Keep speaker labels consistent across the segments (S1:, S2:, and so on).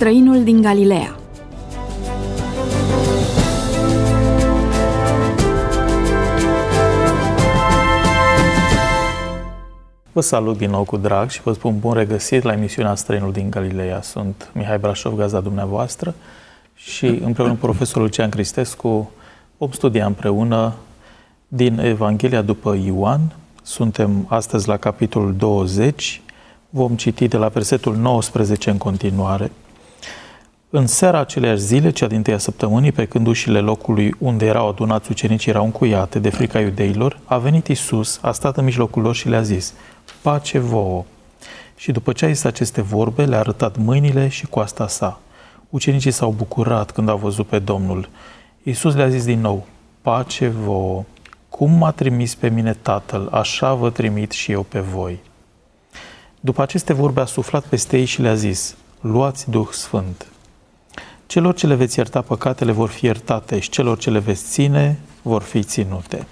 S1: Străinul din Galileea.
S2: Vă salut din nou cu drag și vă spun bun regăsit la emisiunea Străinul din Galileea. Sunt Mihai Brașov, gazda dumneavoastră, și împreună cu profesorul Lucian Cristescu vom studia împreună din Evanghelia după Ioan. Suntem astăzi la capitolul 20. Vom citi de la versetul 19 în continuare. În seara aceleiași zile, cea din tâia săptămânii, pe când ușile locului unde erau adunați ucenicii erau încuiate de frica iudeilor, a venit Iisus, a stat în mijlocul lor și le-a zis: pace vouă! Și după ce a zis aceste vorbe, le-a arătat mâinile și coasta sa. Ucenicii s-au bucurat când au văzut pe Domnul. Iisus le-a zis din nou: pace vouă! Cum m-a trimis pe mine Tatăl, așa vă trimit și eu pe voi. După aceste vorbe a suflat peste ei și le-a zis: luați Duh Sfânt. Celor ce le veți ierta păcatele vor fi iertate și celor ce le veți ține vor fi ținute.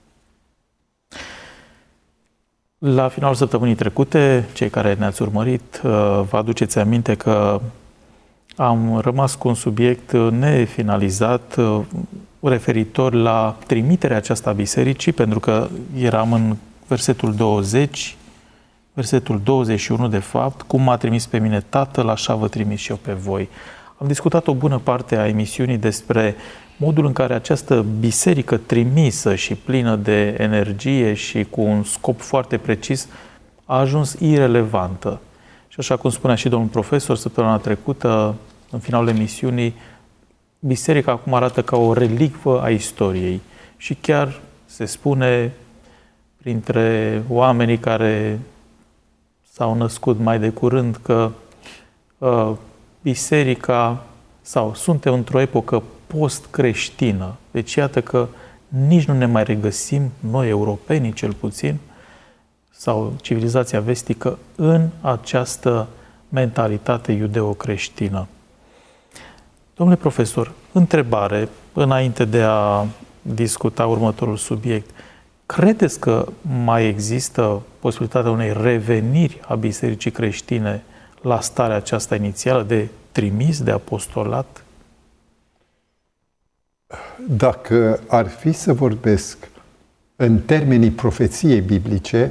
S2: La finalul săptămânii trecute, cei care ne-ați urmărit, vă aduceți aminte că am rămas cu un subiect nefinalizat referitor la trimiterea aceasta a bisericii, pentru că eram în versetul 20, versetul 21 de fapt: cum m-a trimis pe mine Tatăl, așa vă trimis și eu pe voi. Am discutat o bună parte a emisiunii despre modul în care această biserică trimisă și plină de energie și cu un scop foarte precis a ajuns irelevantă. Și așa cum spunea și domnul profesor săptămâna trecută, în finalul emisiunii, biserica acum arată ca o relicvă a istoriei. Și chiar se spune printre oamenii care s-au născut mai de curând că biserica, sau suntem într-o epocă post-creștină. Deci iată că nici nu ne mai regăsim, noi europenii cel puțin, sau civilizația vestică, în această mentalitate iudeo-creștină. Domnule profesor, întrebare, înainte de a discuta următorul subiect. Credeți că mai există posibilitatea unei reveniri a bisericii creștine la starea aceasta inițială de trimis, de apostolat?
S3: Dacă ar fi să vorbesc în termenii profeției biblice,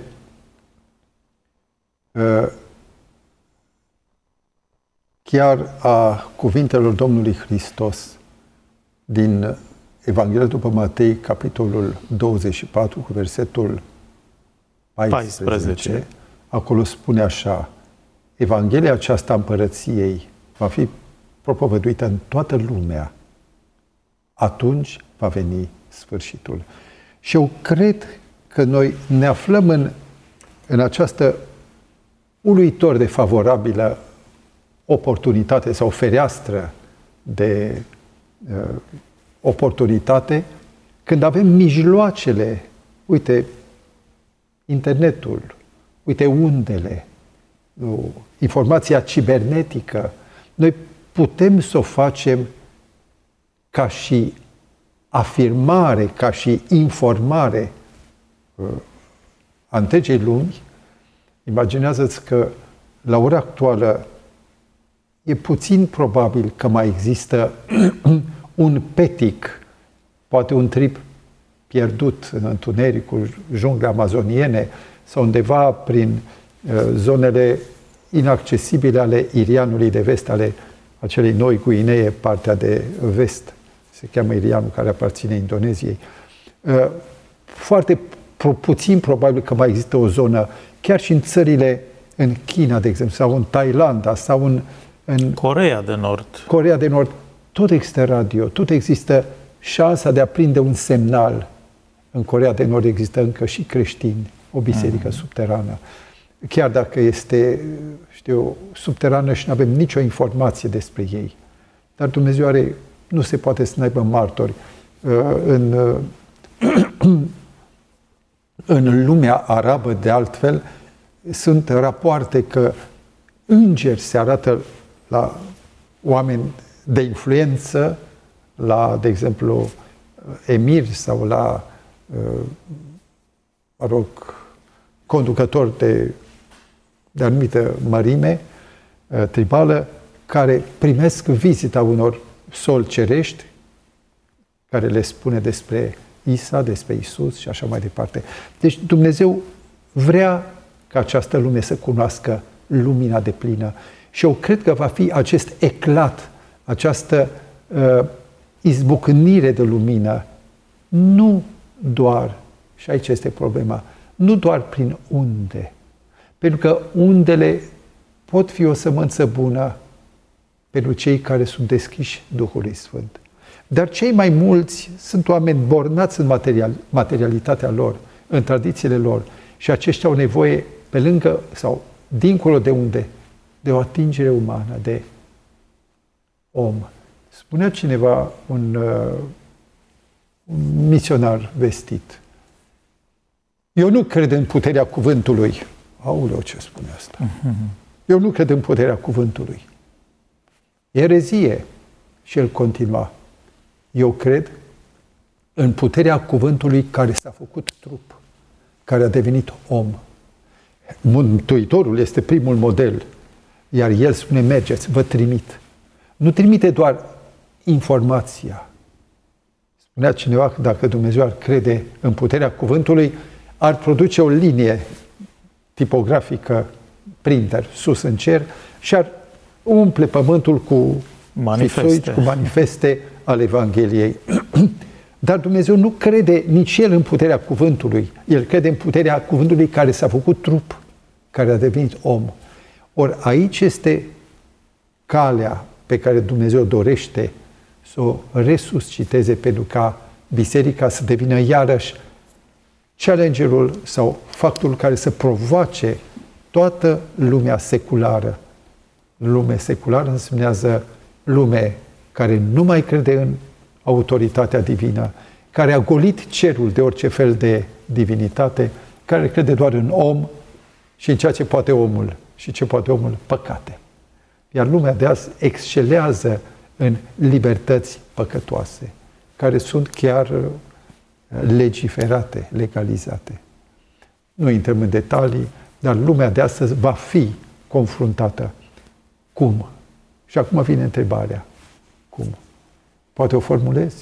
S3: chiar a cuvintelor Domnului Hristos din Evanghelia după Matei, capitolul 24, cu versetul 14, acolo spune așa: Evanghelia aceasta a împărăției va fi propovăduită în toată lumea. Atunci va veni sfârșitul. Și eu cred că noi ne aflăm în această uluitor de favorabilă oportunitate sau fereastră de oportunitate, când avem mijloacele, uite, internetul, uite, undele, informația cibernetică, noi putem să o facem ca și afirmare, ca și informare a întregii lumi. Imaginează-ți că la ora actuală e puțin probabil că mai există un petic, poate un trip pierdut în întunericul junglei amazoniene sau undeva prin zonele inaccesibile ale Irianului de vest, ale acelei noi Guinee, partea de vest, se cheamă Irianul, care aparține Indoneziei. Foarte puțin probabil că mai există o zonă, chiar și în țările, în China, de exemplu, sau în Thailanda, sau în
S2: Coreea de Nord.
S3: Coreea de Nord, tot există radio, tot există șansa de a prinde un semnal. În Coreea de Nord există încă și creștini, o biserică subterană. Chiar dacă este, subterană și nu avem nicio informație despre ei. Dar Dumnezeu nu se poate să n-aibă martori. În lumea arabă, de altfel, sunt rapoarte că îngeri se arată la oameni de influență, la, de exemplu, emiri sau la, conducători de anumită mărime tribală, care primesc vizita unor soli cerești, care le spune despre Isa, despre Isus și așa mai departe. Deci Dumnezeu vrea ca această lume să cunoască lumina deplină. Și eu cred că va fi acest eclat, această izbucnire de lumină, nu doar, și aici este problema, nu doar prin unde. Pentru că undele pot fi o sămânță bună pentru cei care sunt deschiși Duhului Sfânt. Dar cei mai mulți sunt oameni bornați în materialitatea lor, în tradițiile lor. Și aceștia au nevoie, pe lângă sau dincolo de unde, de o atingere umană, de om. Spunea cineva, un misionar vestit, eu nu cred în puterea cuvântului. Aoleu, ce spune asta? Eu nu cred în puterea cuvântului. Erezie. Și el continua. Eu cred în puterea cuvântului care s-a făcut trup, care a devenit om. Mântuitorul este primul model, iar el spune, mergeți, vă trimit. Nu trimite doar informația. Spunea cineva că dacă Dumnezeu ar crede în puterea cuvântului, ar produce o linie tipografică, printer, sus în cer și ar umple pământul cu
S2: manifeste,
S3: cu manifeste ale Evangheliei. Dar Dumnezeu nu crede nici El în puterea cuvântului. El crede în puterea cuvântului care s-a făcut trup, care a devenit om. Ori aici este calea pe care Dumnezeu dorește să o resusciteze pentru ca biserica să devină iarăși challengerul sau faptul care să provoace toată lumea seculară. Lume seculară însemnează lume care nu mai crede în autoritatea divină, care a golit cerul de orice fel de divinitate, care crede doar în om și în ceea ce poate omul. Și ce poate omul? Păcate. Iar lumea de azi excelează în libertăți păcătoase, care sunt chiar legiferate, legalizate. Nu intrăm în detalii, dar lumea de astăzi va fi confruntată. Cum? Și acum vine întrebarea. Cum? Poate o formulezi?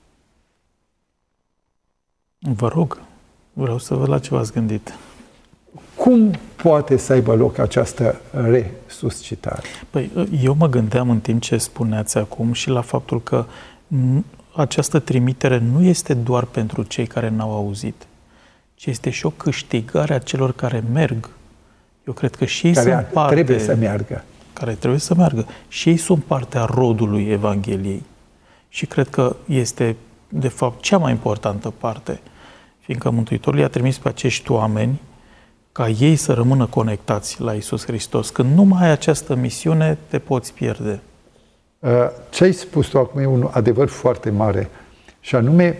S2: Vă rog, vreau să văd la ce v-ați gândit.
S3: Cum poate să aibă loc această resuscitare?
S2: Păi, eu mă gândeam în timp ce spuneați acum și la faptul că această trimitere nu este doar pentru cei care n-au auzit, ci este și o câștigare a celor care merg. Eu cred că și ei sunt parte...
S3: trebuie să meargă.
S2: Care trebuie să meargă. Și ei sunt partea rodului Evangheliei. Și cred că este, de fapt, cea mai importantă parte, fiindcă Mântuitorul i-a trimis pe acești oameni ca ei să rămână conectați la Iisus Hristos. Când nu mai ai această misiune, te poți pierde.
S3: Ce ai spus tu acum e un adevăr foarte mare. Și anume,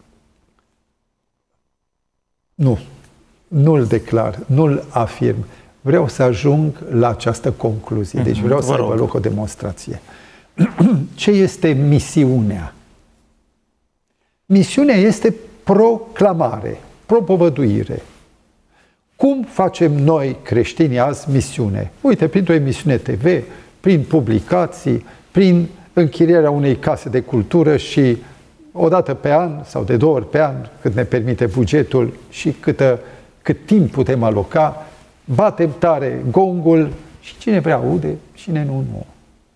S3: nu-l declar, nu-l afirm. Vreau să ajung la această concluzie. Deci vreau să aibă loc o demonstrație. Ce este misiunea? Misiunea este proclamare, propovăduire. Cum facem noi, creștinii, azi misiune? Uite, printr-o emisiune TV, prin publicații, prin închirierea unei case de cultură și o dată pe an sau de 2 ori pe an, cât ne permite bugetul și cât timp putem aloca, batem tare gongul și cine vrea aude, cine nu.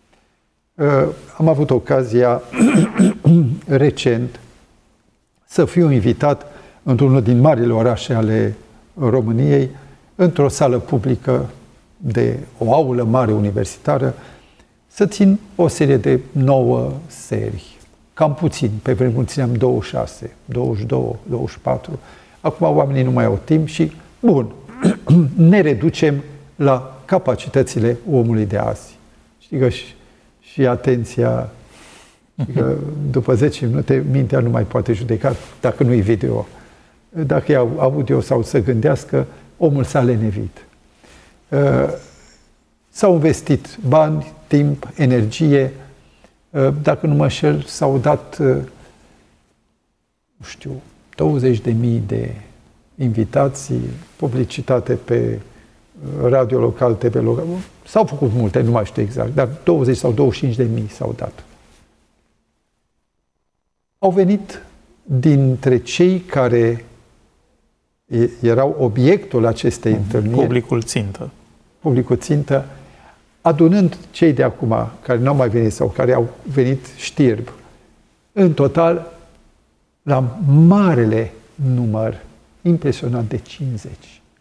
S3: Am avut ocazia recent să fiu invitat într-unul din marile orașe ale României, într-o sală publică de o aulă mare universitară, să țin o serie de 9 serii. Cam puțin, pe vremuri țineam 26, 22, 24. Acum oamenii nu mai au timp și, bun, ne reducem la capacitățile omului de azi. Știi că și atenția, că după 10 minute mintea nu mai poate judeca dacă nu e video. Dacă e audio sau să gândească, omul s-a lenevit. S-au investit bani, timp, energie. Dacă nu mă înșel, s-au dat, 20.000 de invitații, publicitate pe radio local, TV local. S-au făcut multe, nu mai știu exact, dar 20 sau 25 de mii s-au dat. Au venit dintre cei care erau obiectul acestei întâlniri. Publicul țintă, adunând cei de acum, care nu au mai venit sau care au venit știrb, în total, la marele număr, impresionant, de 50.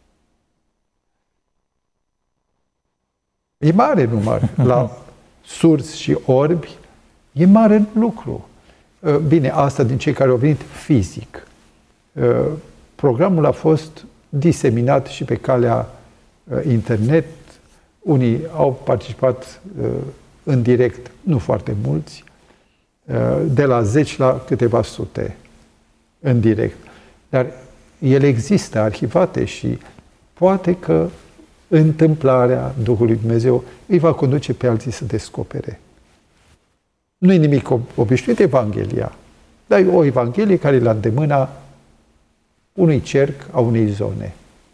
S3: E mare număr. La surzi și orbi, e mare lucru. Bine, asta din cei care au venit fizic. Programul a fost diseminat și pe calea internet. Unii au participat în direct, nu foarte mulți, de la 10 la câteva sute în direct. Dar ele există arhivate și poate că întâmplarea Duhului Dumnezeu îi va conduce pe alții să descopere. Nu e nimic obișnuit Evanghelia, dar e o Evanghelie care e la îndemâna unui cerc, a unei zone.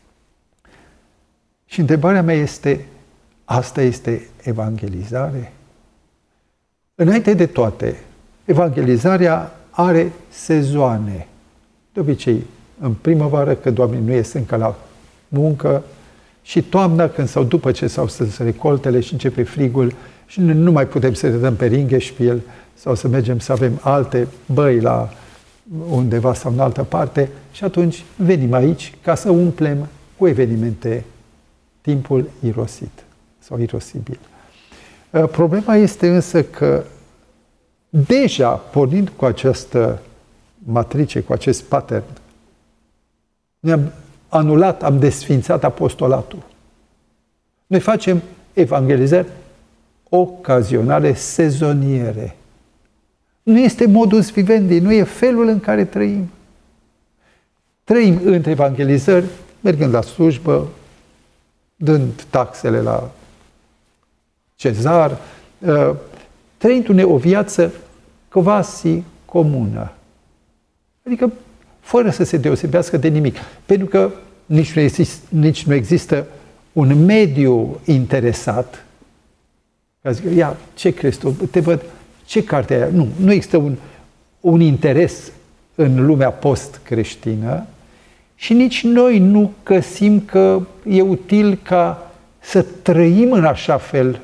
S3: Și întrebarea mea este, asta este evangelizare? Înainte de toate, evangelizarea are sezoane. De obicei, în primăvară, când oamenii nu ies încă la muncă, și toamna, când sau după ce s-au strâns recoltele și începe frigul și nu mai putem să ne dăm pe Ringheșpil sau să mergem să avem alte băi la undeva sau în altă parte și atunci venim aici ca să umplem cu evenimente timpul irosit sau irosibil. Problema este însă că deja pornind cu această matrice, cu acest pattern, ne-am anulat, am desfințat apostolatul. Noi facem evangelizări ocazionale, sezoniere. Nu este modus vivendi, nu e felul în care trăim. Trăim între evangelizări, mergând la slujbă, dând taxele la cezar, trăindu-ne o viață quasi comună. Adică fără să se deosebească de nimic. Pentru că nici nu există un mediu interesat. Ca zic, ia, ce crezi tu? Te văd, ce carte ai aia? Nu există un interes în lumea post-creștină și nici noi nu găsim că e util ca să trăim în așa fel,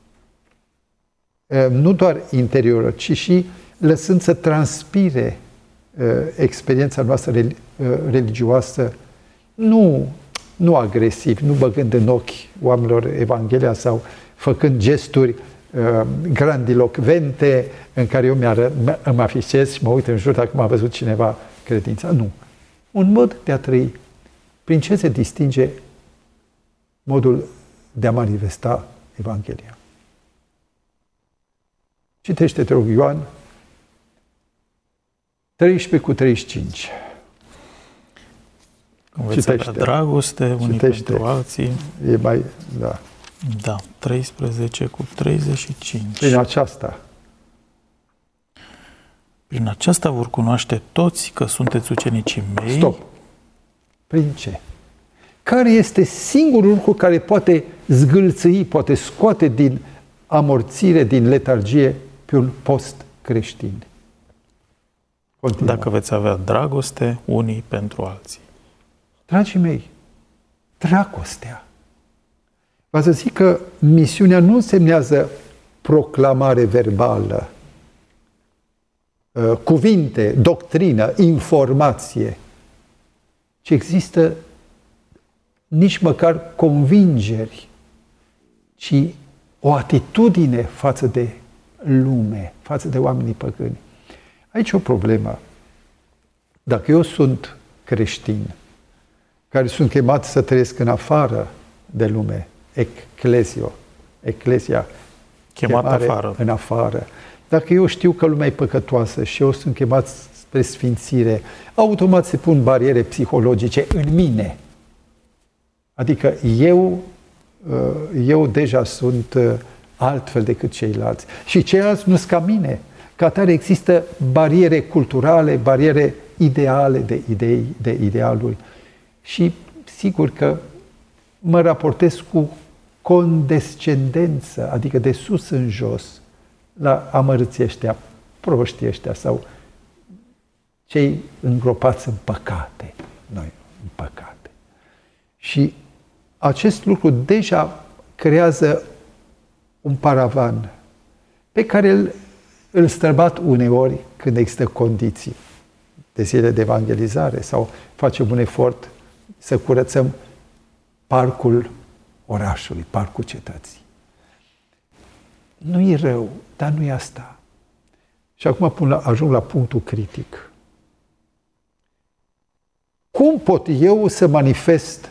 S3: nu doar interior, ci și lăsând să transpire experiența noastră religioasă, nu agresiv, nu băgând în ochi oamenilor Evanghelia sau făcând gesturi grandilocvente în care eu îmi afișez și mă uit în jur dacă m-a văzut cineva credința. Nu. Un mod de a trăi. Prin ce se distinge modul de a manifesta Evanghelia? Citește, te rog, Ioan 13:35.
S2: Înveți să avea dragoste unii pentru alții.
S3: E mai, da.
S2: Da, 13:35. Prin aceasta vor cunoaște toți că sunteți ucenicii mei.
S3: Stop! Prin ce? Care este singurul lucru care poate zgâlțâi, poate scoate din amorțire, din letargie pe un post creștin?
S2: Continuă. Dacă veți avea dragoste unii pentru alții.
S3: Dragii mei, dragostea. V-ați să zic că misiunea nu însemnează proclamare verbală, cuvinte, doctrină, informație, ci există nici măcar convingeri, ci o atitudine față de lume, față de oamenii păgâni. Aici o problemă. Dacă eu sunt creștin, care sunt chemat să trăiesc în afară de lume, eclesia,
S2: chemat afară.
S3: În afară. Dacă eu știu că lumea e păcătoasă și eu sunt chemat spre sfințire, automat se pun bariere psihologice în mine. Adică eu deja sunt altfel decât ceilalți. Și ceilalți nu sunt ca mine. Ca atare există bariere culturale, bariere ideale de idei, de idealuri. Și sigur că mă raportez cu condescendență, adică de sus în jos, la amărâții ăștia, proștii ăștia sau cei îngropați în păcate, noi în păcate. Și acest lucru deja creează un paravan pe care îl străbat uneori când există condiții de zile de evangelizare sau facem un efort să curățăm parcul orașului, parcul cetății. Nu e rău, dar nu e asta. Și acum ajung la punctul critic. Cum pot eu să manifest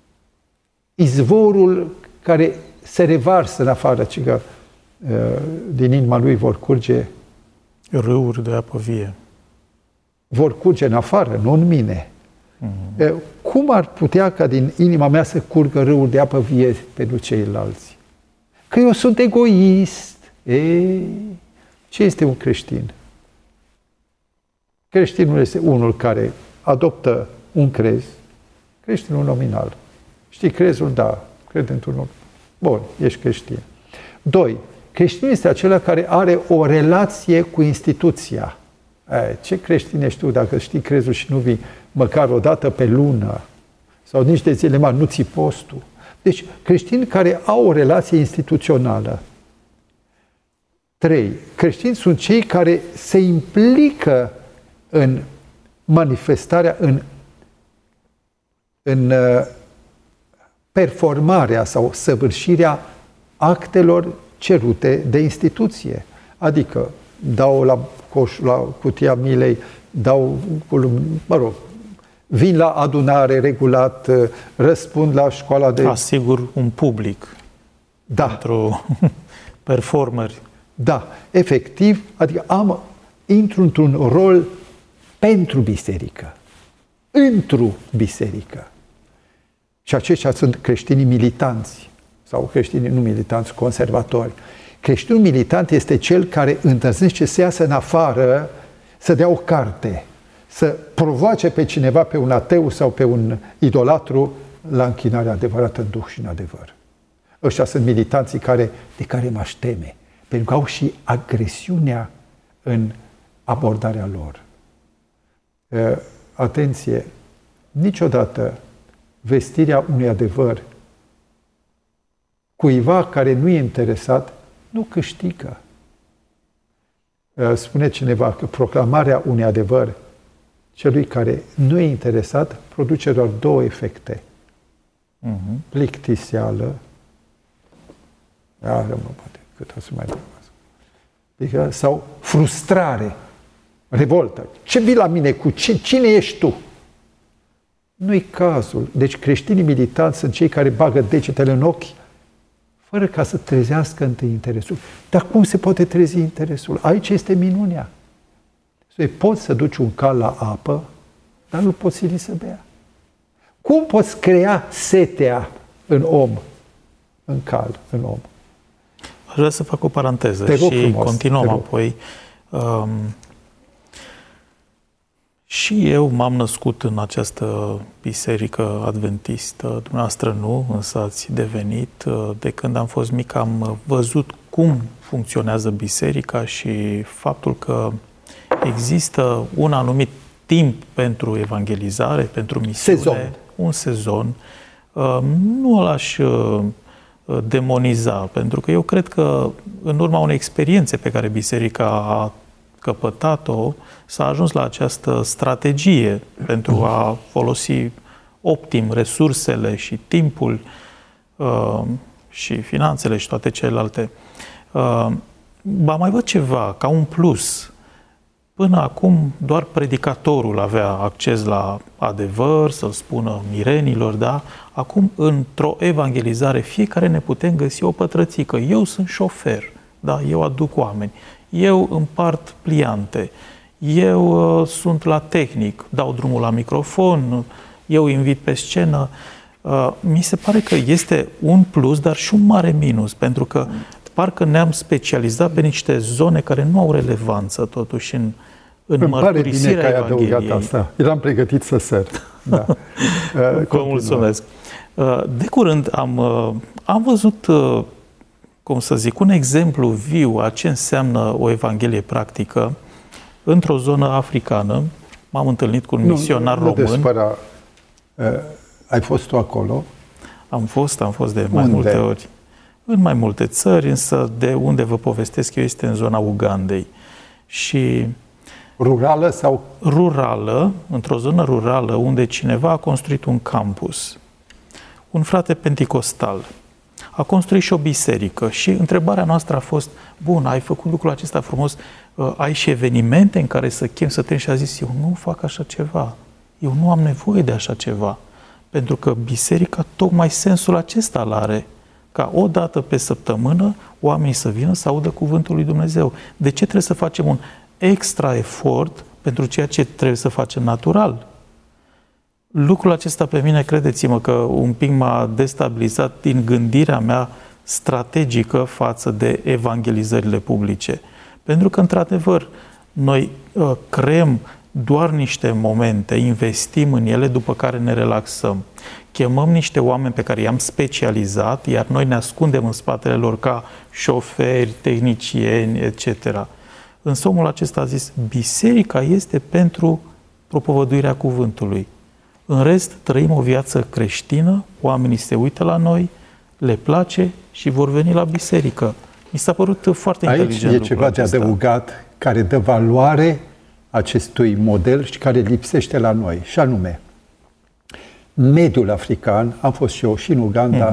S3: izvorul care se revarsă în afară, ci că din inima lui vor curge
S2: râuri de apă vie.
S3: Vor curge în afară, nu în mine. Cum ar putea ca din inima mea să curgă râuri de apă vie pentru ceilalți? Că eu sunt egoist. Ce este un creștin? Creștinul este unul care adoptă un crez, creștinul nominal. Știi crezul? Da. Cred într-unul. Bun, ești creștin. 2. Creștinul este acela care are o relație cu instituția. Ce creștin ești tu dacă știi crezul și nu vii măcar o dată pe lună sau nici de zile mari, nu ții postul. Deci creștini care au o relație instituțională. 3. Creștini sunt cei care se implică în manifestarea, în performarea sau săvârșirea actelor cerute de instituție. Adică dau la cutia milei, vin la adunare regulat, răspund la școala de...
S2: Asigur un public.
S3: Da.
S2: Pentru performeri.
S3: Da, efectiv, adică intru într-un rol pentru biserică. Într-o biserică. Și aceștia sunt creștinii militanți sau creștinii nu militanți, conservatori. Creștinul militant este cel care îndrăznește să iasă în afară, să dea o carte, să provoace pe cineva, pe un ateu sau pe un idolatru, la închinarea adevărată în duh și în adevăr. Ăștia sunt militanții de care m-aș teme, pentru că au și agresiunea în abordarea lor. Atenție! Niciodată vestirea unui adevăr cuiva care nu e interesat nu câștigă. Spune cineva că proclamarea unui adevăr celui care nu e interesat produce doar 2 efecte. Plictiseală, poate, cât o să mai adică, sau frustrare, revoltă. Ce vii la mine cu cine ești tu? Nu-i cazul. Deci creștinii militanți sunt cei care bagă degetele în ochi fără ca să trezească întâi interesul. Dar cum se poate trezi interesul? Aici este minunea. Poți să duci un cal la apă, dar nu poți sili să bea. Cum poți crea setea în om? În cal, în om.
S2: Aș vrea să fac o paranteză și continuăm apoi. Și eu m-am născut în această biserică adventistă, dumneavoastră nu, însă ați devenit. De când am fost mic am văzut cum funcționează biserica și faptul că există un anumit timp pentru evangelizare, pentru misiune, un sezon. Nu l-aș demoniza, pentru că eu cred că în urma unei experiențe pe care biserica a căpătat-o, s-a ajuns la această strategie pentru a folosi optim resursele și timpul și finanțele și toate celelalte. Mai văd ceva, ca un plus. Până acum doar predicatorul avea acces la adevăr, să-l spună mirenilor, da? Acum, într-o evangelizare, fiecare ne putem găsi o pătrățică. Eu sunt șofer, da? Eu aduc oameni. Eu împart pliante, eu sunt la tehnic, dau drumul la microfon, eu invit pe scenă. Mi se pare că este un plus, dar și un mare minus, pentru că parcă ne-am specializat pe niște zone care nu au relevanță totuși în mărturisirea Evangheliei.
S3: Asta. Eram pregătit să săr. Da.
S2: Vă mulțumesc. De curând am văzut, cum să zic, un exemplu viu a ce înseamnă o evanghelie practică într-o zonă africană. M-am întâlnit cu un misionar român.
S3: Ai fost tu acolo?
S2: Am fost de mai multe ori. În mai multe țări, însă de unde vă povestesc eu este în zona Ugandei. Și
S3: rurală sau?
S2: Rurală, într-o zonă rurală unde cineva a construit un campus. Un frate penticostal. A construit și o biserică și întrebarea noastră a fost: bun, ai făcut lucrul acesta frumos, ai și evenimente în care să chem, să treci? Și a zis: eu nu fac așa ceva. Eu nu am nevoie de așa ceva. Pentru că biserica tocmai sensul acesta l-are. Ca o dată pe săptămână oamenii să vină să audă cuvântul lui Dumnezeu. De ce trebuie să facem un extra efort pentru ceea ce trebuie să facem natural? Lucrul acesta pe mine, credeți-mă, că un pic m-a destabilizat din gândirea mea strategică față de evangelizările publice. Pentru că, într-adevăr, noi creăm doar niște momente, investim în ele, după care ne relaxăm. Chemăm niște oameni pe care i-am specializat, iar noi ne ascundem în spatele lor ca șoferi, tehnicieni, etc. Însă omul acesta a zis: biserica este pentru propovăduirea cuvântului. În rest, trăim o viață creștină, oamenii se uită la noi, le place și vor veni la biserică. Mi s-a părut foarte inteligent.
S3: Aici e ceva de adăugat care dă valoare acestui model și care lipsește la noi, și anume mediul african. Am fost și eu și în Uganda.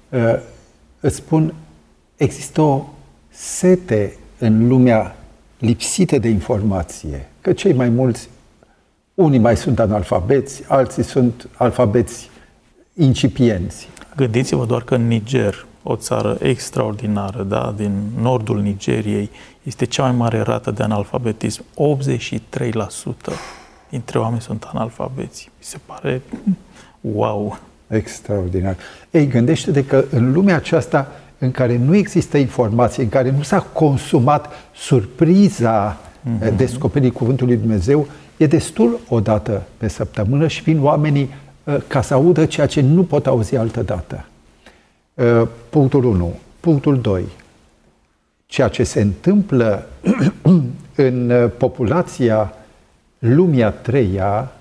S3: Îți spun, există o sete în lumea lipsită de informație, că cei mai mulți, unii mai sunt analfabeți, alții sunt alfabeți incipienți.
S2: Gândiți-vă doar că în Niger, o țară extraordinară, da, din nordul Nigeriei, este cea mai mare rată de analfabetism. 83% dintre oameni sunt analfabeți. Mi se pare wow!
S3: Extraordinar. Ei, gândește-te că în lumea aceasta în care nu există informație, în care nu s-a consumat surpriza descoperirii cuvântului Dumnezeu, e destul o dată pe săptămână și vin oamenii ca să audă ceea ce nu pot auzi altă dată. Punctul 1. Punctul 2. Ceea ce se întâmplă în populația lumii a treia,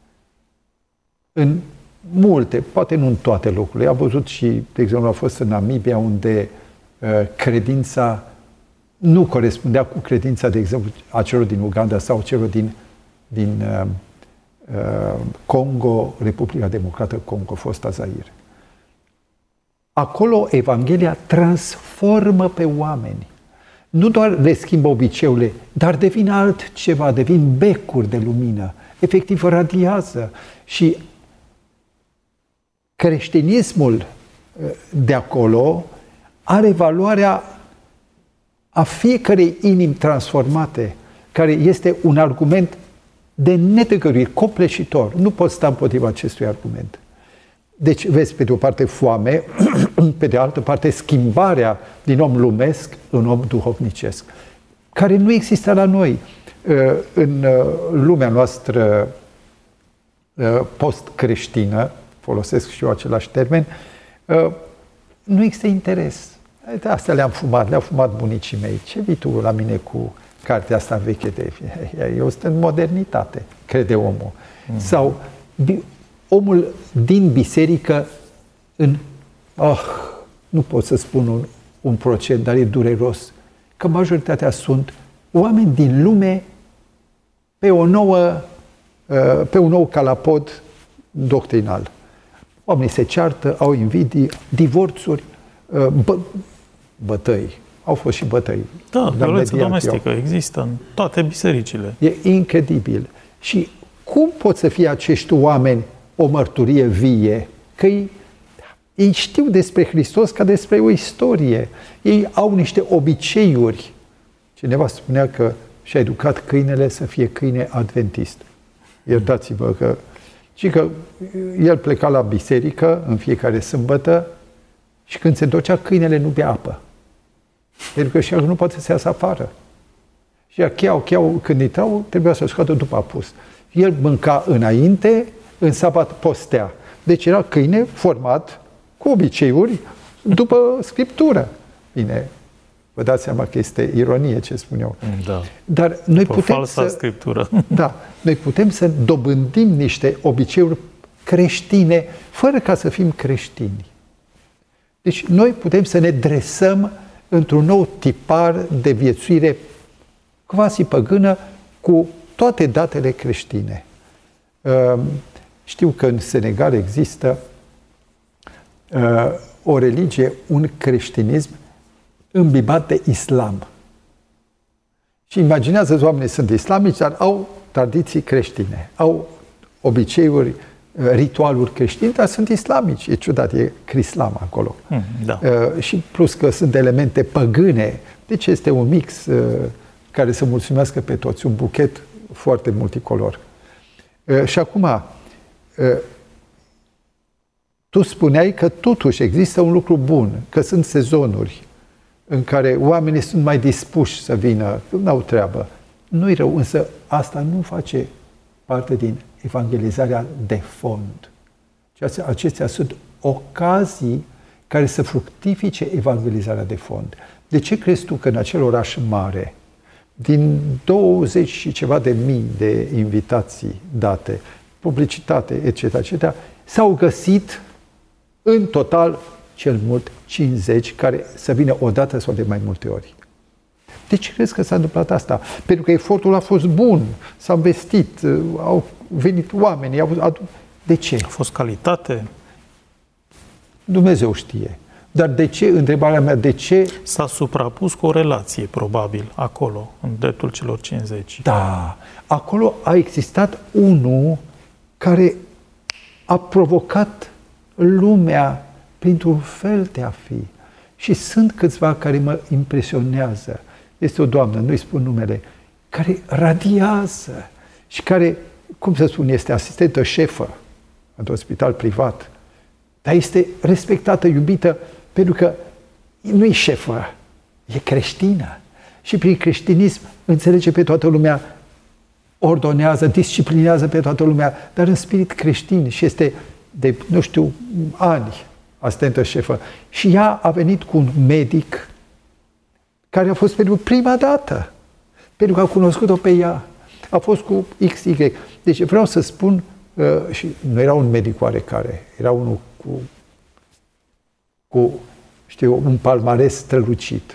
S3: în multe, poate nu în toate locurile. Am văzut și, de exemplu, a fost în Namibia, unde credința nu corespundea cu credința, de exemplu, a celor din Uganda sau celor din Congo, Republica Democrată Congo, fosta Zaire. Acolo Evanghelia transformă pe oameni. Nu doar le schimbă obiceiurile, dar devin altceva, devin becuri de lumină. Efectiv radiază. Și creștinismul de acolo are valoarea a fiecărei inimi transformate, care este un argument de netăgăruit, copleșitor. Nu poți sta împotriva acestui argument. Deci, vezi, pe de o parte foame, pe de altă parte schimbarea din om lumesc în om duhovnicesc, care nu există la noi. În lumea noastră post-creștină, folosesc și eu același termen, nu există interes. Astea le-au fumat bunicii mei. Ce vii tu la mine cu cartea asta veche de... Eu sunt în modernitate, crede omul. Sau omul din biserică nu pot să spun un procent, dar e dureros, că majoritatea sunt oameni din lume pe un nou calapod doctrinal. Oamenii se ceartă, au invidii, divorțuri, bătăi. Au fost și bătăi.
S2: Da, violență domestică există în toate bisericile.
S3: E incredibil. Și cum pot să fie acești oameni o mărturie vie? Că ei știu despre Hristos ca despre o istorie. Ei au niște obiceiuri. Cineva spunea că și-a educat câinele să fie câine adventist. Iertați-vă că... Și că el pleca la biserică în fiecare sâmbătă și când se întorcea, câinele nu bea apă. Pentru că și el nu poate să iasă afară. Și cheau, când intrau, trebuia să scoată după apus. El mânca înainte, în sabat postea. Deci era câine format cu obiceiuri după Scriptură. Bine, vă dați seama că este ironie ce spun eu.
S2: Da.
S3: Dar noi
S2: putem falsa Scriptură.
S3: Da, noi putem să dobândim niște obiceiuri creștine, fără ca să fim creștini. Deci noi putem să ne dresăm într-un nou tipar de viețuire quasi păgână cu toate datele creștine. Știu că în Senegal există o religie, un creștinism îmbibat de islam. Și imaginează-ți, oamenii sunt islamici, dar au tradiții creștine, au obiceiuri, ritualuri creștine, dar sunt islamici. E ciudat, e crislam acolo.
S2: Da.
S3: Și plus că sunt elemente păgâne, deci este un mix care să mulțumească pe toți, un buchet foarte multicolor. Și acum, tu spuneai că totuși există un lucru bun, că sunt sezonuri în care oamenii sunt mai dispuși să vină, n-au treabă. Nu-i rău, însă asta nu face parte din evangelizarea de fond. Acestea sunt ocazii care să fructifice evangelizarea de fond. De ce crezi tu că în acel oraș mare, din 20 și ceva de mii de invitații date, publicitate, etc., s-au găsit în total cel mult 50 care să vină o dată sau de mai multe ori? De ce crezi că s-a întâmplat asta? Pentru că efortul a fost bun, s-a investit, au venit oameni, de ce?
S2: A fost calitate?
S3: Dumnezeu știe. Dar de ce? Întrebarea mea, de ce?
S2: S-a suprapus cu o relație, probabil, acolo, în dreptul celor 50.
S3: Da. Acolo a existat unul care a provocat lumea printr-un fel de a fi. Și sunt câțiva care mă impresionează. Este o doamnă, nu-i spun numele, care radiază și care, cum să spun, este asistentă șefă într-un spital privat, dar este respectată, iubită, pentru că nu e șefă, e creștină. Și prin creștinism înțelege pe toată lumea, ordonează, disciplinează pe toată lumea, dar în spirit creștin și este de, nu știu, ani asistentă șefă. Și ea a venit cu un medic care a fost pentru prima dată, pentru că a cunoscut-o pe ea. A fost cu XY. Deci vreau să spun, și nu era un medic oarecare, era unul cu știu, un palmares strălucit.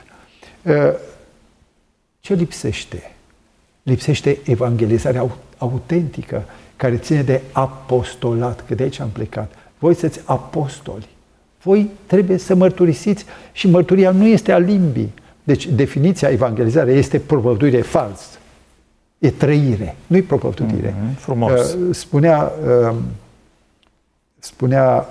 S3: Ce lipsește? Lipsește evangelizarea autentică, care ține de apostolat, că de aici am plecat. Voi sunteți apostoli. Voi trebuie să mărturisiți și mărturia nu este a limbii. Deci definiția evangelizare este propovăduire fals. E trăire, nu e propovăduire.
S2: Frumos.
S3: Spunea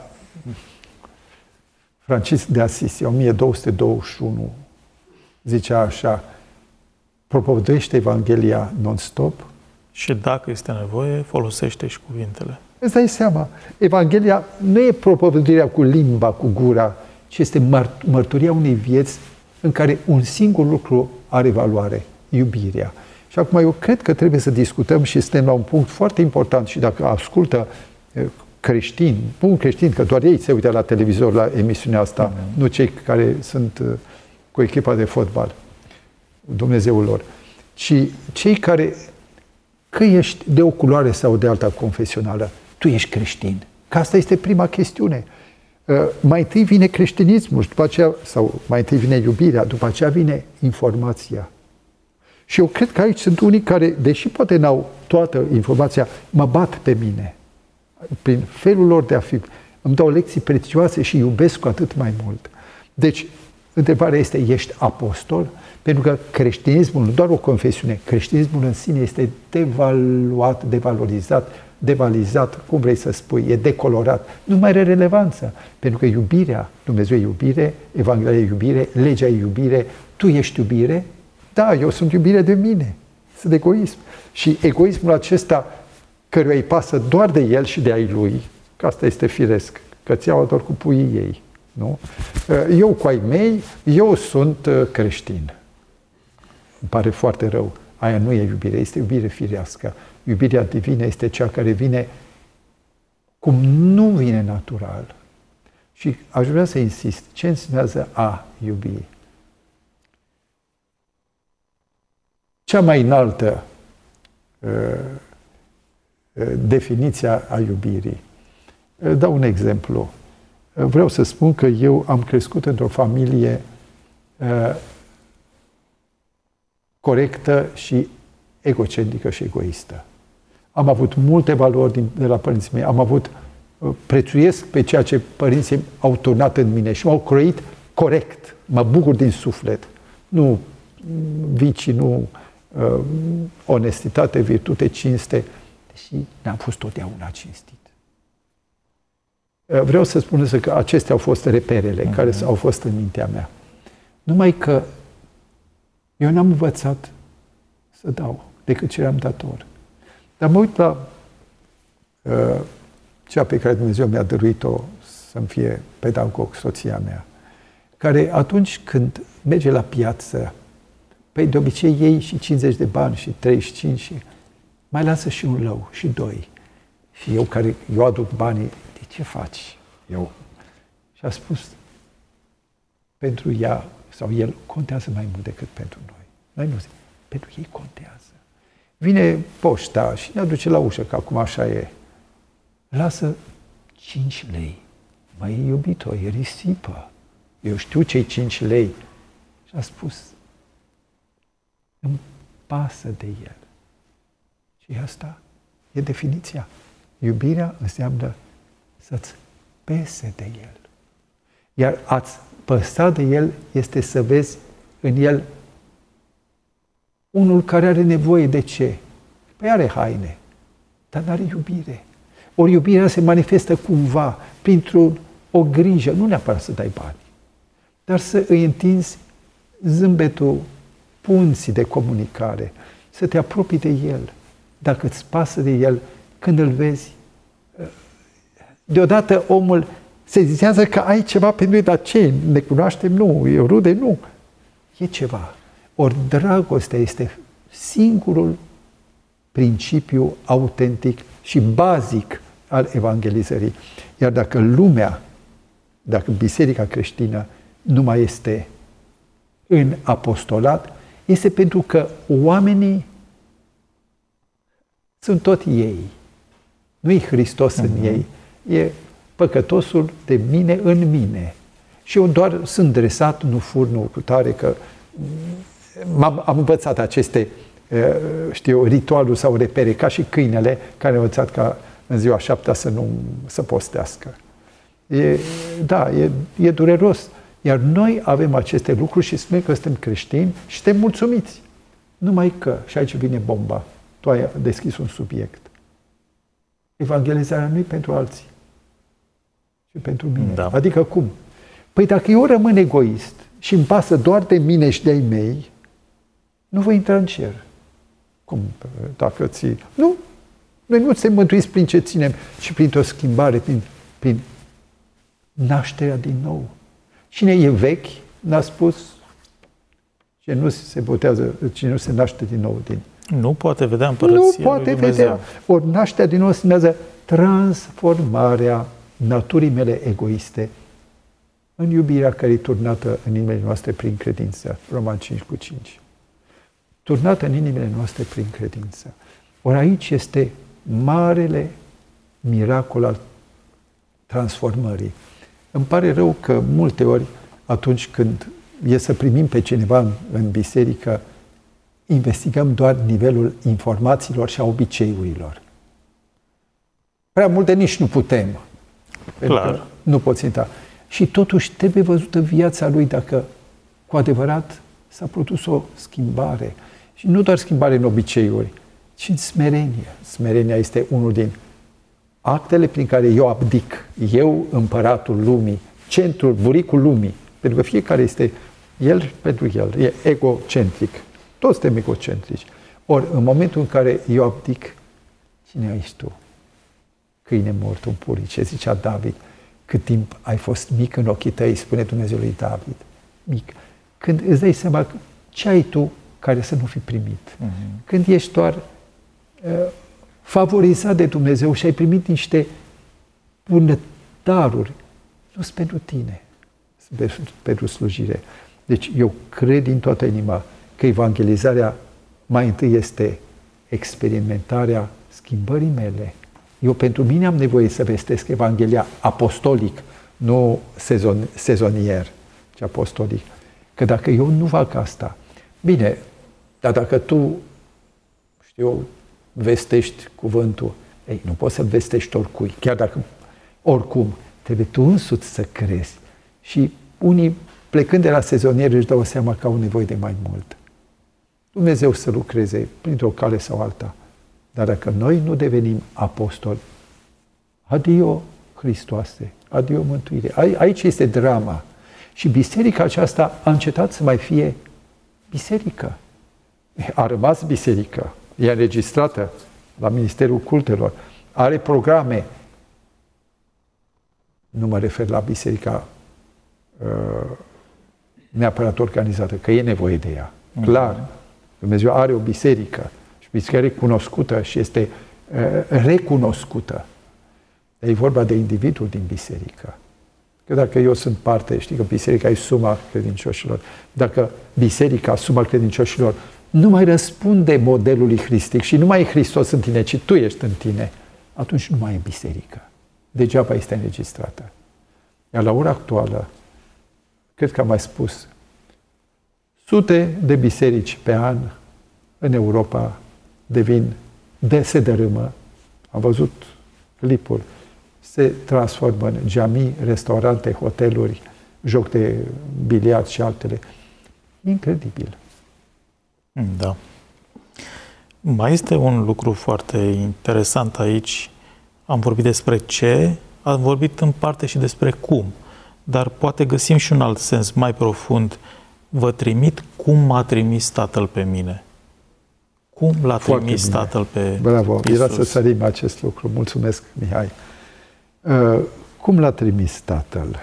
S3: Francisc de Assisi, 1221, zicea așa: propovăduiește Evanghelia non-stop.
S2: Și dacă este nevoie, folosește și cuvintele.
S3: Îți dai seama, Evanghelia nu e propovăduirea cu limba, cu gura, ci este mărturia unei vieți în care un singur lucru are valoare, iubirea. Și acum eu cred că trebuie să discutăm și suntem la un punct foarte important și dacă ascultă creștini, bun creștini, că doar ei se uită la televizor la emisiunea asta, nu cei care sunt cu echipa de fotbal, Dumnezeul lor, ci cei care, că ești de o culoare sau de alta confesională, tu ești creștin. Că asta este prima chestiune. Mai întâi vine creștinismul, după aceea, sau mai întâi vine iubirea, după aceea vine informația. Și eu cred că aici sunt unii care, deși poate n-au toată informația, mă bat pe mine. Prin felul lor de a fi, îmi dau lecții prețioase și iubesc cu atât mai mult. Deci, întrebarea este, ești apostol? Pentru că creștinismul, nu doar o confesiune, creștinismul în sine este devaluat, devalorizat, devalizat, cum vrei să spui, e decolorat. Nu mai are relevanță. Pentru că iubirea, Dumnezeu e iubire, Evanghelia e iubire, legea e iubire, tu ești iubire. Da, eu sunt iubire de mine. Sunt egoism. Și egoismul acesta, căruia îi pasă doar de el și de ai lui, că asta este firesc, că ți iau doar cu puii ei. Nu? Eu cu ai mei, eu sunt creștin. Îmi pare foarte rău. Aia nu e iubire, este iubire firească. Iubirea divină este cea care vine cum nu vine natural. Și aș vrea să insist, ce înseamnă a iubi? Cea mai înaltă definiția a iubirii. Dau un exemplu. Vreau să spun că eu am crescut într-o familie corectă și egocentrică și egoistă. Am avut multe valori de la părinții mei, prețuiesc pe ceea ce părinții au turnat în mine și m-au croit corect. Mă bucur din suflet. Nu vicii, nu onestitate, virtute, cinste, deși n-am fost totdeauna cinstit. Vreau să spun însă că acestea au fost reperele care au fost în mintea mea. Numai că eu n-am învățat să dau decât ce eram dator. Dar mă uit la cea pe care Dumnezeu mi-a dăruit-o să-mi fie pedagog, soția mea, care atunci când merge la piață, păi de obicei iei și 50 de bani și 35 și mai lasă și un leu și 2. Și eu aduc banii, de ce faci? Eu. Și a spus, pentru ea sau el contează mai mult decât pentru noi. Noi nu zic, pentru ei contează. Vine poșta și ne aduce la ușă, că acum așa e. Lasă 5 lei. Măi, iubito, e risipă. Eu știu cei 5 lei. Și a spus, îmi pasă de el. Și asta e definiția. Iubirea înseamnă să-ți pese de el. Iar a-ți păsa de el este să vezi în el unul care are nevoie de ce? Păi are haine, dar nu are iubire. Ori iubirea se manifestă cumva printr-o grijă, nu neapărat să dai bani, dar să îi întinzi zâmbetul, punții de comunicare, să te apropii de el. Dacă îți pasă de el, când îl vezi, deodată omul se zicează că ai ceva pentru el, dar ce? Ne cunoaștem? Nu. E rude? Nu. E ceva. Ori dragostea este singurul principiu autentic și bazic al evangelizării. Iar dacă lumea, dacă biserica creștină nu mai este în apostolat, este pentru că oamenii sunt tot ei. Nu-i Hristos în ei. E păcătosul de mine în mine. Și eu doar sunt dresat, nu fur, nu cu tare, că am învățat aceste, ritualuri sau repere, ca și câinele care a învățat ca în ziua 7-a să postească. E dureros. Iar noi avem aceste lucruri și spunem că suntem creștini și suntem mulțumiți. Numai că, și aici vine bomba, tu ai deschis un subiect. Evangelizarea nu e pentru alții, ci pentru mine. Da. Adică cum? Păi dacă eu rămân egoist și îmi pasă doar de mine și de-ai mei, nu voi intra în cer. Cum? Dacă ții... Nu! Noi nu suntem mântuiți prin ce ținem, ci printr-o schimbare, prin nașterea din nou. Cine e vechi, n-a spus, cine nu se botează, cine nu se naște din nou din...
S2: Nu poate vedea împărăția lui Dumnezeu. Nu poate vedea.
S3: Ori nașterea din nou semnează transformarea naturii mele egoiste în iubirea care e turnată în inimile noastre prin credință. Roman 5:5. Turnată în inimile noastre prin credință. Ori aici este marele miracol al transformării. Îmi pare rău că multe ori, atunci când e să primim pe cineva în biserică, investigăm doar nivelul informațiilor și a obiceiurilor. Prea multe nici nu putem.
S2: Clar.
S3: Nu poți intra. Și totuși trebuie văzută viața lui dacă cu adevărat s-a produs o schimbare. Și nu doar schimbare în obiceiuri, ci în smerenie. Smerenia este unul din actele prin care eu abdic. Eu, împăratul lumii, centrul, buricul lumii. Pentru că fiecare este el pentru el. E egocentric. Toți suntem egocentrici. Ori, în momentul în care eu abdic, cine ești tu? Câine mort în purice, zicea David. Cât timp ai fost mic în ochii tăi, spune Dumnezeu lui David. Mic. Când îți dai seama ce ai tu care să nu fi primit. Când ești doar favorizat de Dumnezeu și ai primit niște pune daruri, nu sunt pentru tine, sunt pentru slujire. Deci eu cred din toată inima că evangelizarea mai întâi este experimentarea schimbării mele. Eu pentru mine am nevoie să vestesc Evanghelia apostolic, nu sezonier, ci apostolic. Că dacă eu nu fac asta, bine, dar dacă tu, vestești cuvântul, nu poți să-l vestești oricui, chiar dacă oricum, trebuie tu însuți să crezi. Și unii, plecând de la sezonieri, își dau seama că au nevoie de mai mult. Dumnezeu să lucreze printr-o cale sau alta. Dar dacă noi nu devenim apostoli, adio Hristoase, adio mântuire. Aici este drama. Și biserica aceasta a încetat să mai fie biserică. A rămas biserică. E înregistrată la Ministerul Cultelor. Are programe. Nu mă refer la biserica neapărat organizată, că e nevoie de ea. Clar. Dumnezeu are o biserică și biserica e cunoscută și este recunoscută. E vorba de individul din biserică. Că dacă eu sunt parte, știi că biserica e suma credincioșilor. Dacă biserica, suma credincioșilor, nu mai răspunde modelului hristic și nu mai e Hristos în tine, ci tu ești în tine, atunci nu mai e biserică. Degeaba este înregistrată. Iar la ora actuală, cred că am mai spus, sute de biserici pe an în Europa se dărâmă. Am văzut clipul. Se transformă în geamii, restaurante, hoteluri, joc de biliard și altele. Incredibil.
S2: Da. Mai este un lucru foarte interesant aici. Am vorbit despre ce, am vorbit în parte și despre cum, dar poate găsim și un alt sens mai profund. Vă trimit cum m-a trimis Tatăl pe mine. Cum l-a trimis Tatăl pe
S3: Bravo,
S2: Iisus?
S3: era să sărim acest lucru. Mulțumesc, Mihai. Cum l-a trimis Tatăl?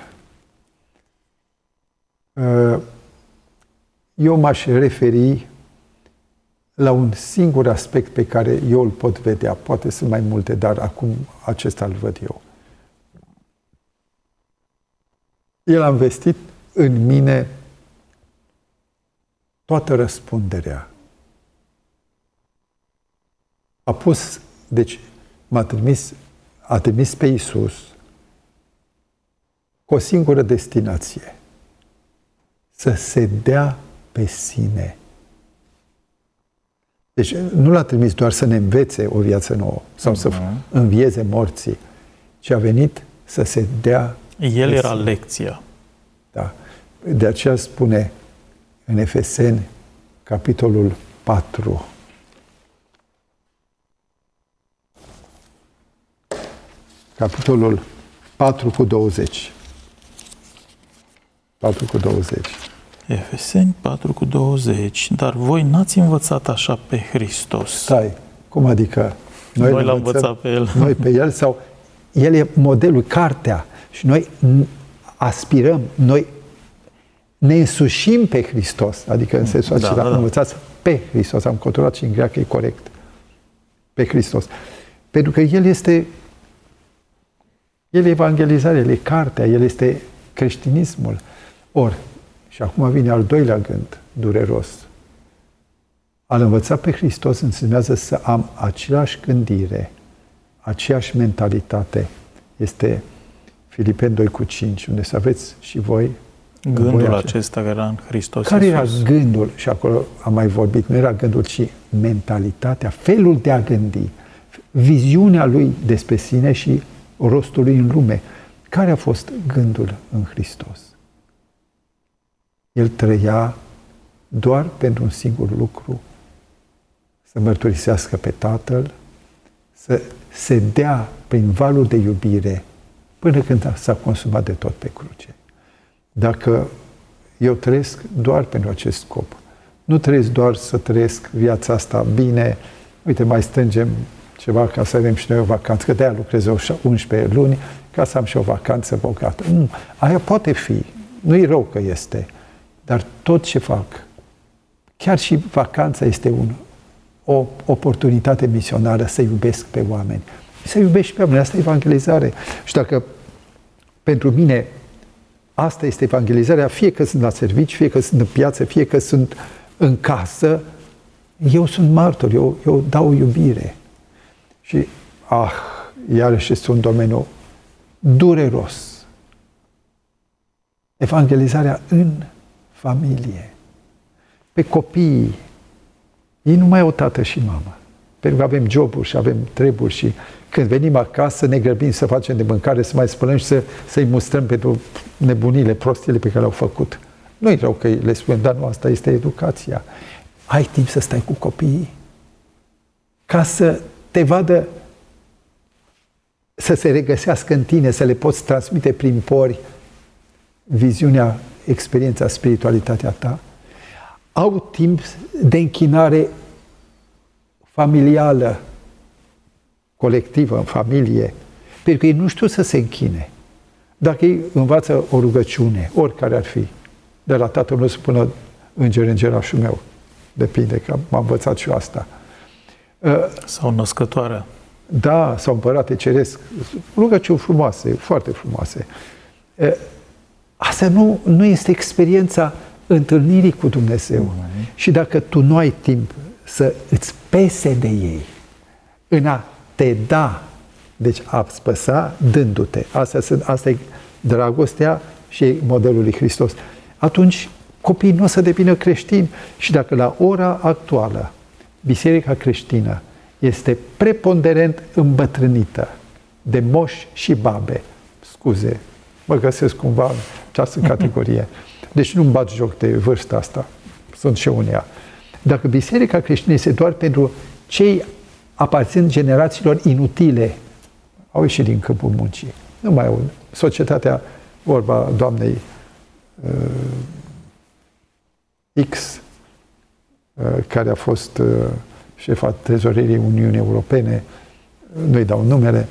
S3: Eu m-aș referi la un singur aspect pe care eu îl pot vedea. Poate sunt mai multe, dar acum acesta îl văd eu. El a investit în mine toată răspunderea. A trimis pe Iisus cu o singură destinație. Să se dea pe sine. Deci nu l-a trimis doar să ne învețe o viață nouă sau să învieze morții, ci a venit să se dea
S2: El
S3: pe
S2: era
S3: sine.
S2: lecția.
S3: Da. De aceea spune în Efeseni, capitolul 4, capitolul 4 cu 20. 4 cu 20.
S2: Efeseni 4 cu 20. Dar voi n-ați învățat așa pe Hristos.
S3: Stai, cum adică?
S2: Noi l-am învățat pe El.
S3: Noi pe El sau El e modelul, cartea. Și noi aspirăm, noi ne însușim pe Hristos. Adică în sensul acela, învățați pe Hristos. Am controlat și în greacă e corect. Pe Hristos. Pentru că El este evangelizarea, El e cartea, El este creștinismul. Ori, și acum vine al doilea gând dureros. A-L învăța pe Hristos însemnează să am aceeași gândire, aceeași mentalitate. Este Filipeni 2 cu 5, unde să aveți și voi
S2: gândul acesta care era în Hristos
S3: Care
S2: Iisus.
S3: era gândul? Și acolo am mai vorbit, nu era gândul, ci mentalitatea, felul de a gândi, viziunea lui despre sine și rostul lui în lume. Care a fost gândul în Hristos? El trăia doar pentru un singur lucru, să mărturisească pe Tatăl, să se dea prin valul de iubire până când s-a consumat de tot pe cruce. Dacă eu trăiesc doar pentru acest scop, nu trăiesc doar să trăiesc viața asta bine, uite, mai strângem ceva ca să avem și noi o vacanță, că de-aia lucrez 11 luni, ca să am și o vacanță bogată. Nu, aia poate fi, nu-i rău că este, dar tot ce fac, chiar și vacanța este o oportunitate misionară să iubesc pe oameni. să iubești pe oameni. Asta e evangelizare. Și dacă pentru mine asta este evangelizarea, fie că sunt la servici, fie că sunt în piață, fie că sunt în casă, eu sunt martor, eu dau iubire. Și, iarăși este un domeniu dureros. Evangelizarea în familie. Pe copii, ei nu mai au tată și mamă. Pentru că avem joburi și avem treburi și când venim acasă ne grăbim să facem de mâncare, să mai spălăm și să-i mustrăm pentru nebunile, prostile pe care le-au făcut. Nu-i rău că le spunem, dar nu, asta este educația. Ai timp să stai cu copiii ca să te vadă, să se regăsească în tine, să le poți transmite prin pori viziunea, experiența, spiritualitatea ta. Au timp de închinare familială, colectivă, în familie, pentru că ei nu știu să se închine. Dacă ei învață o rugăciune, oricare ar fi, de la Tatăl nostru până îngerașul meu, depinde, că m-am învățat și eu asta.
S2: Sau născătoarea.
S3: Da, sau Împărate Ceresc. Rugăciuni frumoase, foarte frumoase. Asta nu este experiența întâlnirii cu Dumnezeu. Și dacă tu nu ai timp să îți pese de ei, în a te da, deci a spăsa dându-te, asta e dragostea și modelul lui Hristos, atunci copiii nu o să devină creștini. Și dacă la ora actuală biserica creștină este preponderent îmbătrânită de moși și babe, scuze, mă găsesc cumva în această categorie, deci nu-mi bat joc de vârsta asta, sunt și unia. Dacă biserica creștină este doar pentru cei aparțin generațiilor inutile, au ieșit din câmpul muncii, nu mai au. Societatea, vorba doamnei X, care a fost șefa trezoreriei Uniunii Europene, nu-i dau numele,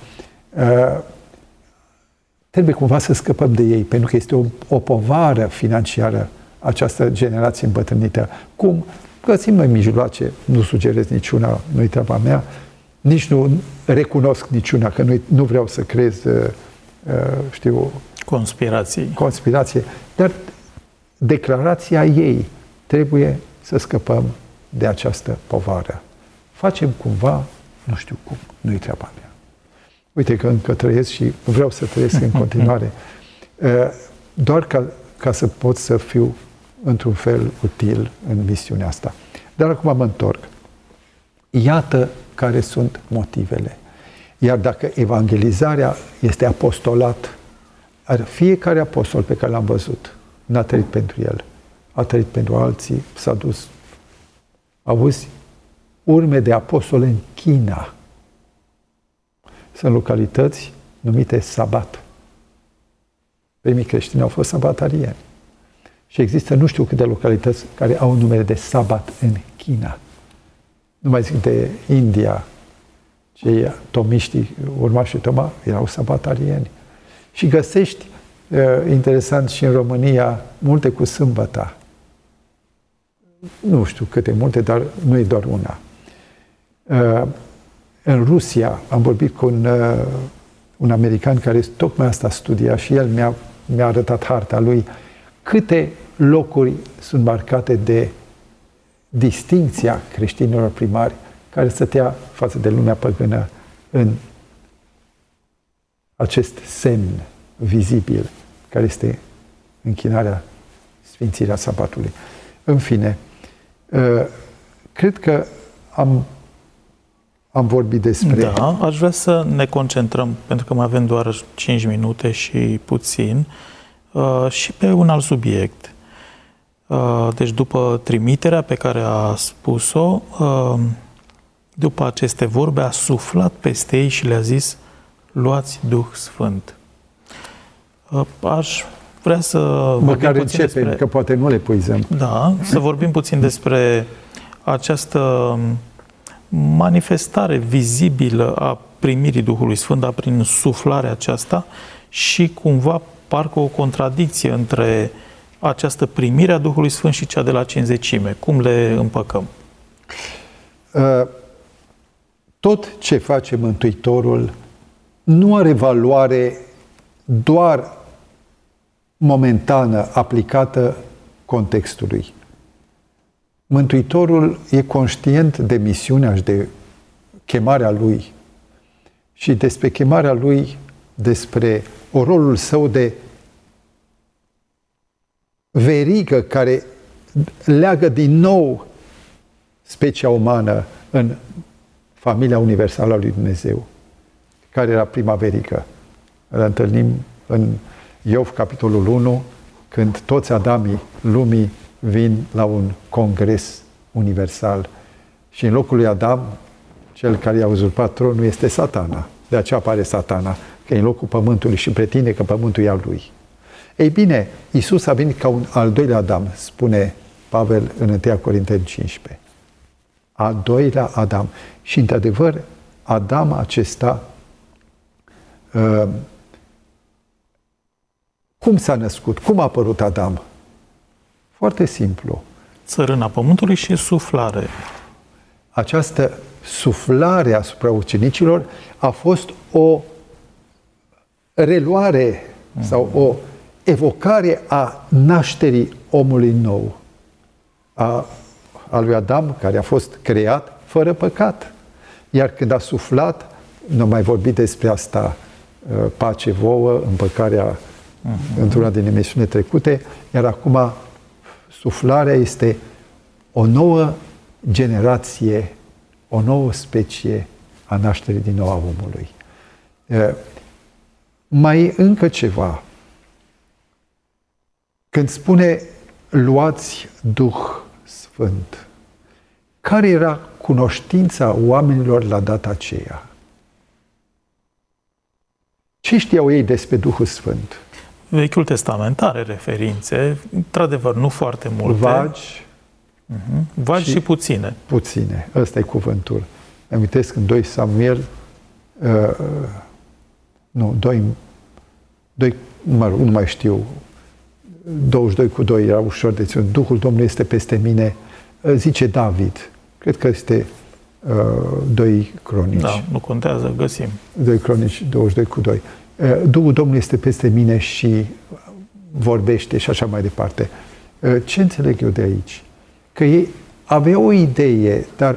S3: trebuie cumva să scăpăm de ei, pentru că este o povară financiară această generație îmbătrânită. Cum? Găsim noi mijloace, nu sugerez niciuna, nu-i treaba mea, nici nu recunosc niciuna, că nu vreau să creez, conspirație, dar declarația ei trebuie să scăpăm de această povară. Facem cumva, nu știu cum, nu-i treaba mea. Uite că încă trăiesc și vreau să trăiesc în continuare, doar ca să pot să fiu într-un fel util în misiunea asta. Dar acum mă întorc. Iată care sunt motivele. Iar dacă evangelizarea este apostolat, fiecare apostol pe care l-am văzut n-a trăit pentru el, a trăit pentru alții, s-a dus. Auzi, urme de apostol în China. Sunt localități numite sabat. Primii creștini au fost sabatarieni. Și există nu știu câte localități care au numele de sabat în China. Nu mai zic de India, cei tomiștii, urmașii Toma, erau sabatarieni. Și găsești, interesant, și în România, multe cu sâmbăta. Nu știu câte multe, dar nu e doar una. În Rusia am vorbit cu un american care tocmai asta studia și el mi-a arătat harta lui câte locuri sunt marcate de distincția creștinilor primari care stătea față de lumea păgână în acest semn vizibil care este închinarea, sfințirea sabatului. În fine, cred că am vorbit despre...
S2: Da, aș vrea să ne concentrăm, pentru că mai avem doar 5 minute și puțin, și pe un alt subiect. Deci după trimiterea pe care a spus-o, după aceste vorbe, a suflat peste ei și le-a zis: luați Duh Sfânt. Aș vrea să
S3: măcar începem, că poate nu le puizăm.
S2: Da, să vorbim puțin despre această manifestare vizibilă a primirii Duhului Sfânt, dar prin suflarea aceasta, și cumva parcă o contradicție între această primire a Duhului Sfânt și cea de la Cincizecime. Cum le împăcăm?
S3: tot ce face Mântuitorul nu are valoare doar momentană, aplicată contextului. Mântuitorul e conștient de misiunea și de chemarea lui și despre chemarea lui, despre rolul său de verigă care leagă din nou specia umană în familia universală a lui Dumnezeu. Care era prima verigă? Îl întâlnim în Iov, capitolul 1, când toți Adamii lumii vin la un congres universal. Și în locul lui Adam, cel care i-a uzurpat tronul este Satana. De aceea apare Satana, că e în locul pământului și pretinde că pământul e al lui. Ei bine, Iisus a venit ca un al doilea Adam, spune Pavel în 1 Corinteni 15. Al doilea Adam. Și într-adevăr, Adam acesta, cum s-a născut? Cum a apărut Adam? Foarte simplu.
S2: Țărâna pământului și suflare.
S3: Această suflare asupra ucenicilor a fost o reluare sau o evocare a nașterii omului nou. A lui Adam, care a fost creat fără păcat. Iar când a suflat, nu mai vorbit despre asta, pace vouă, împăcarea într-una din emisiunile trecute, iar acum suflarea este o nouă generație, o nouă specie a nașterii din nou a omului. Mai e încă ceva. Când spune luați Duh Sfânt, care era cunoștința oamenilor la data aceea? Ce știau ei despre Duhul Sfânt?
S2: Vechiul Testament are referințe, într-adevăr, nu foarte multe.
S3: Vagi.
S2: Vagi și puține.
S3: Puține. Ăsta e cuvântul. Îmi amintesc în 2 Samuel, nu mai știu, 22:2, era ușor de ținut. Duhul Domnului este peste mine, zice David. Cred că este 2 Cronici.
S2: Da, nu contează, găsim.
S3: 2 Cronici, 22:2. Duhul Domnului este peste mine și vorbește și așa mai departe. Ce înțeleg eu de aici? Că ei aveau o idee, dar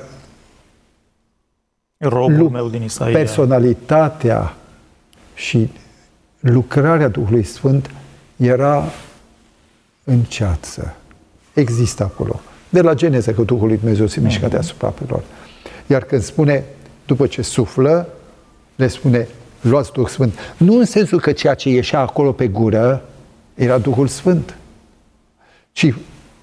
S2: robul meu din Isaia,
S3: personalitatea și lucrarea Duhului Sfânt era în ceață. Există acolo. De la Geneza, că Duhul lui Dumnezeu se mișcă deasupra apelor. Iar când spune, după ce suflă, le spune, luați Duhul Sfânt. Nu în sensul că ceea ce ieșea acolo pe gură era Duhul Sfânt, ci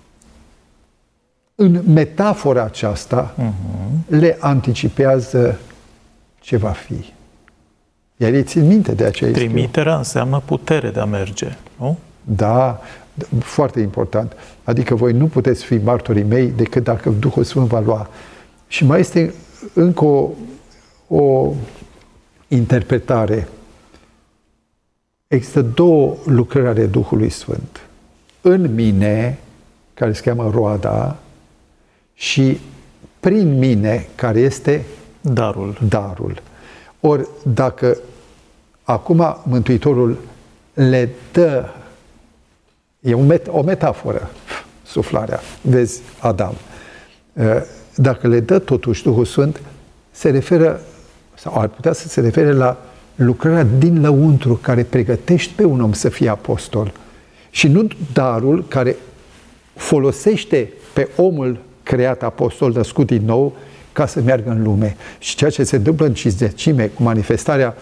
S3: în metafora aceasta le anticipează ce va fi. Iar ei țin minte de aceea.
S2: Trimiterea înseamnă putere de a merge, nu?
S3: Da, foarte important. Adică voi nu puteți fi martorii mei decât dacă Duhul Sfânt va lua. Și mai este încă o interpretare. Există 2 lucrări ale Duhului Sfânt. În mine, care se cheamă roada, și prin mine, care este darul. Ori dacă acum Mântuitorul le dă, e o metaforă, suflarea, vezi Adam, dacă le dă totuși Duhul Sfânt, se referă, sau ar putea să se refere la lucrarea din lăuntru care pregătește pe un om să fie apostol și nu darul care folosește pe omul creat apostol, născut din nou, ca să meargă în lume. Și ceea ce se întâmplă în Cincizecime, cu manifestarea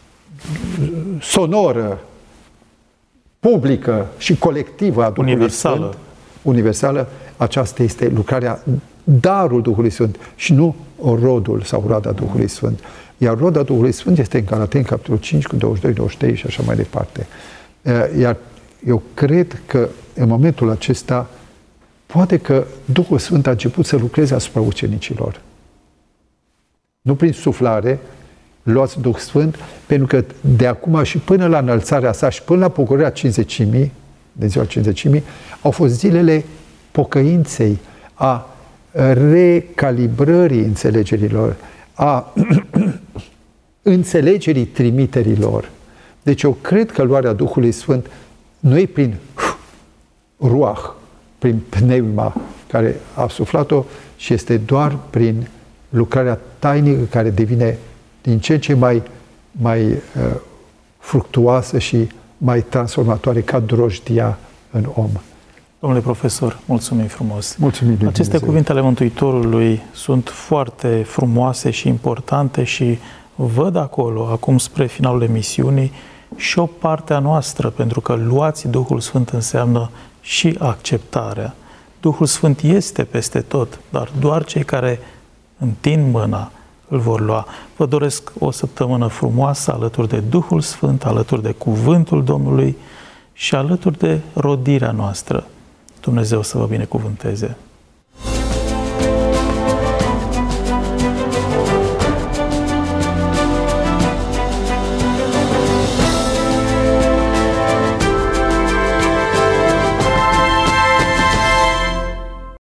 S3: sonoră, publică și colectivă a Duhului Sfânt, universală, aceasta este lucrarea, darul Duhului Sfânt și nu rodul sau roada Duhului Sfânt. Iar roada Duhului Sfânt este în Galateni, capitolul 5, cu 22, 23 și așa mai departe. Iar eu cred că în momentul acesta poate că Duhul Sfânt a început să lucreze asupra ucenicilor. Nu prin suflare, luați Duh Sfânt, pentru că de acum și până la înălțarea sa și până la pogorârea Cincizecimii, de ziua Cincizecimii, au fost zilele pocăinței, a recalibrării înțelegerilor, a înțelegerii trimiterilor. Deci eu cred că luarea Duhului Sfânt nu e prin ruah, prin pneuma care a suflat-o, și este doar prin lucrarea tainică care devine din ce în ce mai fructuoasă și mai transformatoare ca drojdia în om.
S2: Domnule profesor, mulțumim frumos.
S3: Mulțumim lui
S2: Aceste
S3: Dumnezeu.
S2: cuvinte ale Mântuitorului sunt foarte frumoase și importante și văd acolo, acum spre finalul emisiunii, și o parte a noastră, pentru că luați Duhul Sfânt înseamnă și acceptarea. Duhul Sfânt este peste tot, dar doar cei care întind mâna îl vor lua. Vă doresc o săptămână frumoasă alături de Duhul Sfânt, alături de Cuvântul Domnului și alături de rodirea noastră. Dumnezeu să vă binecuvânteze!